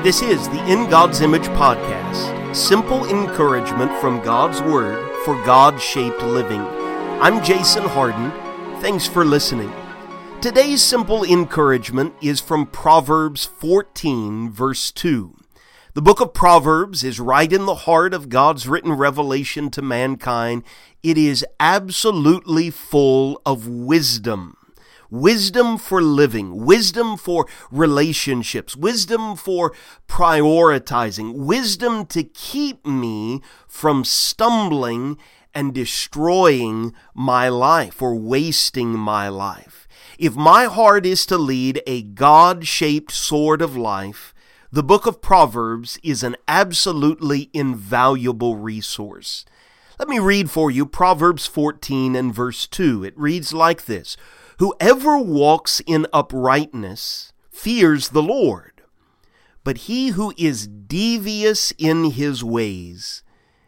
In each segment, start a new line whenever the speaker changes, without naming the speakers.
This is the In God's Image podcast, simple encouragement from God's Word for God-shaped living. I'm Jason Harden. Thanks for listening. Today's simple encouragement is from Proverbs 14, verse 2. The book of Proverbs is right in the heart of God's written revelation to mankind. It is absolutely full of wisdom. Wisdom for living, wisdom for relationships, wisdom for prioritizing, wisdom to keep me from stumbling and destroying my life or wasting my life. If my heart is to lead a God-shaped sort of life, the book of Proverbs is an absolutely invaluable resource. Let me read for you Proverbs 14 and verse 2. It reads like this: "Whoever walks in uprightness fears the Lord, but he who is devious in his ways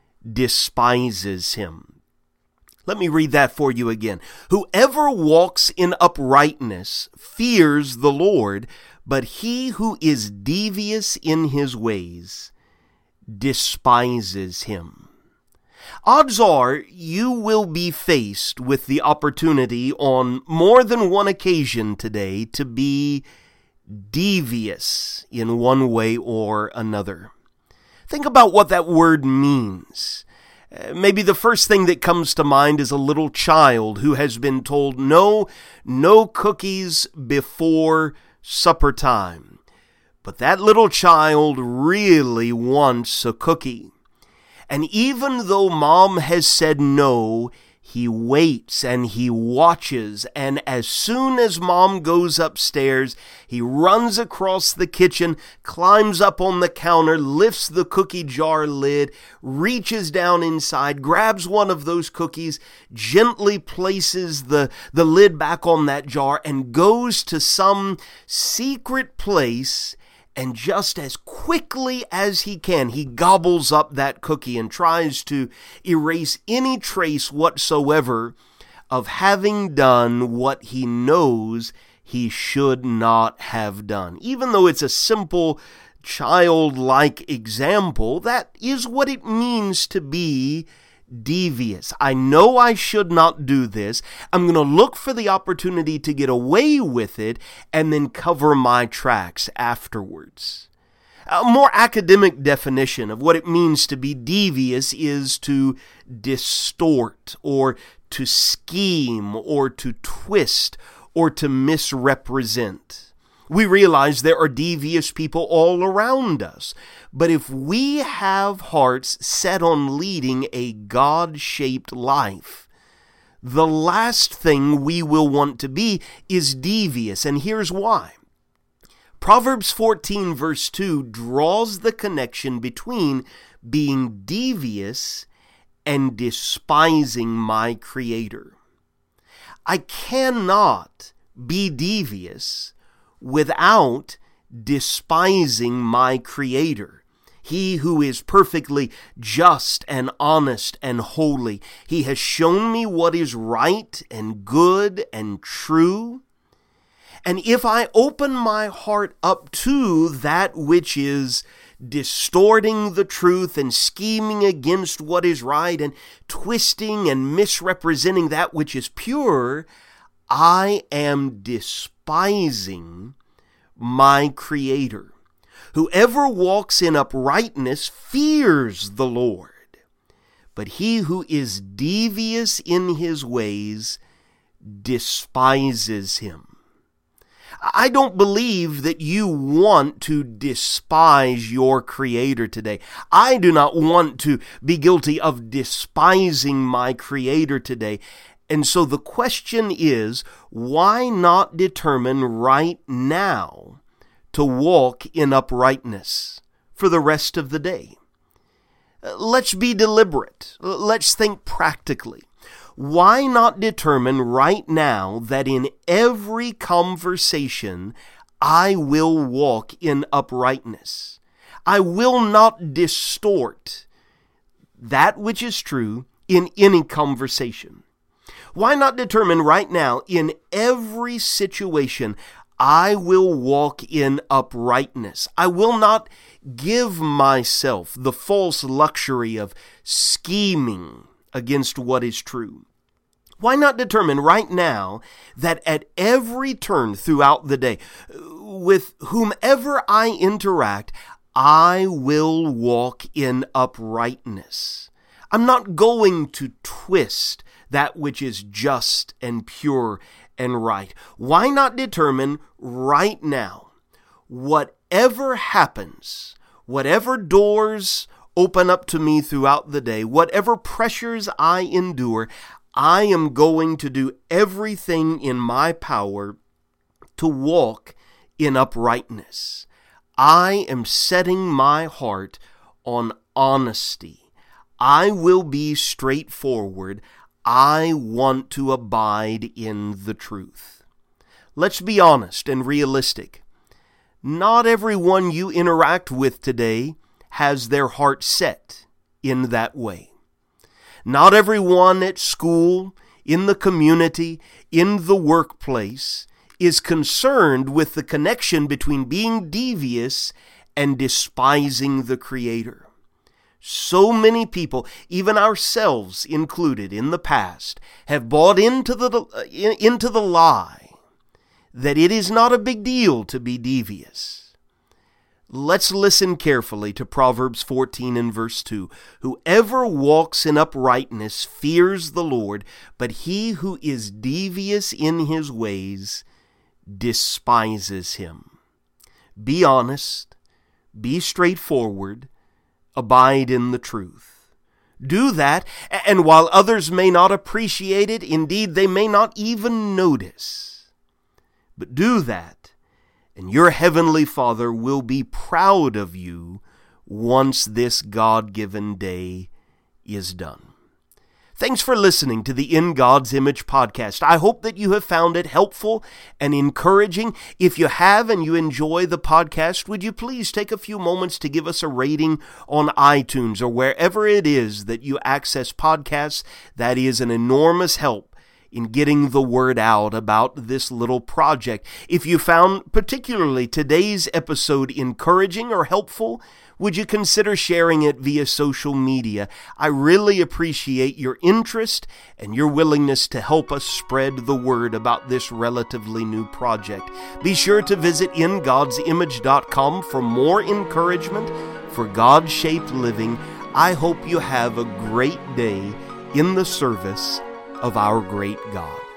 despises him." Let me read that for you again. "Whoever walks in uprightness fears the Lord, but he who is devious in his ways despises him." Odds are you will be faced with the opportunity on more than one occasion today to be devious in one way or another. Think about what that word means. Maybe the first thing that comes to mind is a little child who has been told no cookies before supper time. But that little child really wants a cookie. And even though mom has said no, he waits and he watches. And as soon as mom goes upstairs, he runs across the kitchen, climbs up on the counter, lifts the cookie jar lid, reaches down inside, grabs one of those cookies, gently places the lid back on that jar, and goes to some secret place. And just as quickly as he can, he gobbles up that cookie and tries to erase any trace whatsoever of having done what he knows he should not have done. Even though it's a simple, childlike example, that is what it means to be devious. I know I should not do this. I'm going to look for the opportunity to get away with it and then cover my tracks afterwards. A more academic definition of what it means to be devious is to distort or to scheme or to twist or to misrepresent. We realize there are devious people all around us. But if we have hearts set on leading a God-shaped life, the last thing we will want to be is devious. And here's why. Proverbs 14 verse 2 draws the connection between being devious and despising my Creator. I cannot be devious without despising my Creator. He who is perfectly just and honest and holy. He has shown me what is right and good and true. And if I open my heart up to that which is distorting the truth and scheming against what is right and twisting and misrepresenting that which is pure, I am despising my Creator. Whoever walks in uprightness fears the Lord, but he who is devious in his ways despises him. I don't believe that you want to despise your Creator today. I do not want to be guilty of despising my Creator today. And so the question is, why not determine right now to walk in uprightness for the rest of the day? Let's be deliberate. Let's think practically. Why not determine right now that in every conversation I will walk in uprightness? I will not distort that which is true in any conversation. Why not determine right now in every situation I will walk in uprightness. I will not give myself the false luxury of scheming against what is true. Why not determine right now that at every turn throughout the day, with whomever I interact, I will walk in uprightness. I'm not going to twist that which is just and pure and right. Why not determine right now, whatever happens, whatever doors open up to me throughout the day, whatever pressures I endure, I am going to do everything in my power to walk in uprightness. I am setting my heart on honesty. I will be straightforward. I want to abide in the truth. Let's be honest and realistic. Not everyone you interact with today has their heart set in that way. Not everyone at school, in the community, in the workplace is concerned with the connection between being devious and despising the Creator. So many people, even ourselves included in the past, have bought into the lie that it is not a big deal to be devious. Let's listen carefully to Proverbs 14 and verse 2. Whoever walks in uprightness fears the Lord, but he who is devious in his ways despises him. Be honest, be straightforward, abide in the truth. Do that, and while others may not appreciate it, indeed they may not even notice, but do that, and your heavenly Father will be proud of you once this God-given day is done. Thanks for listening to the In God's Image podcast. I hope that you have found it helpful and encouraging. If you have and you enjoy the podcast, would you please take a few moments to give us a rating on iTunes or wherever it is that you access podcasts? That is an enormous help in getting the word out about this little project. If you found particularly today's episode encouraging or helpful, would you consider sharing it via social media? I really appreciate your interest and your willingness to help us spread the word about this relatively new project. Be sure to visit ingodsimage.com for more encouragement for God-shaped living. I hope you have a great day in the service of our great God.